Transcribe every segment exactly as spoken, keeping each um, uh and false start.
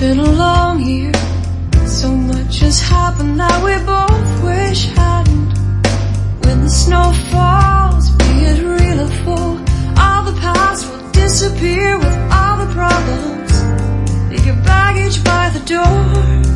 been a long year. So much has happened that we both wish hadn't. When the snow falls, be it real or full, all the past will disappear with all the problems. Leave your baggage by the door.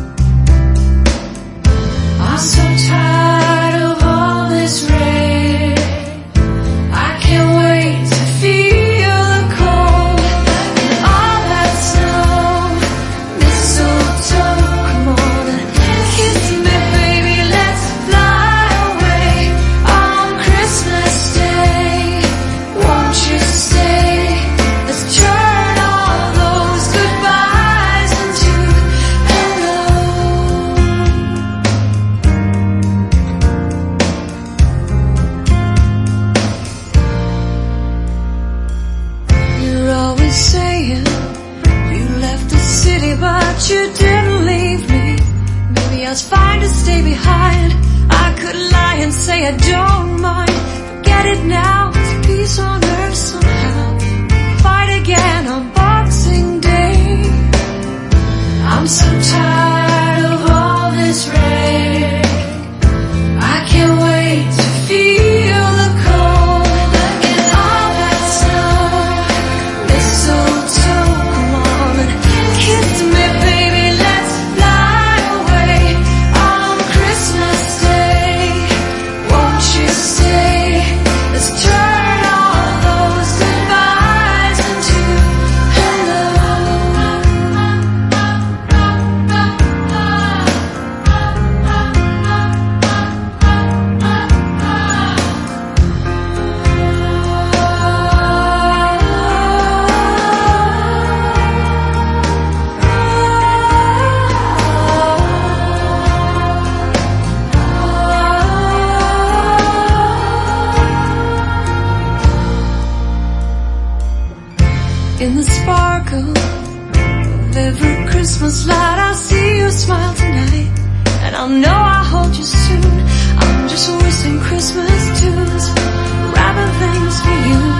I'm so tired of all this rain. I can't wait to feel the cold and all that snow. Mistletoe, come on and kiss me, baby, let's fly away on Christmas Day. Won't you stay? Let's turn all those goodbyes into hello. You're always saying you left the city, but you didn't leave me. Maybe I was fine to stay behind. I could lie and say I don't mind. Forget it now, it's peace on earth somehow. Fight again on Boxing Day. I'm so tired of all this rain. I can't wait to feel the cold and all that snow. Mistletoe, come on and kiss me, baby, let's fly away on Christmas Day. Won't you stay? Let's turn all those goodbyes into hello. In the sparkle of every Christmas light, I see you smile tonight, and I'll know I'll hold you soon. I'm just whistling Christmas tunes, wrapping things for you.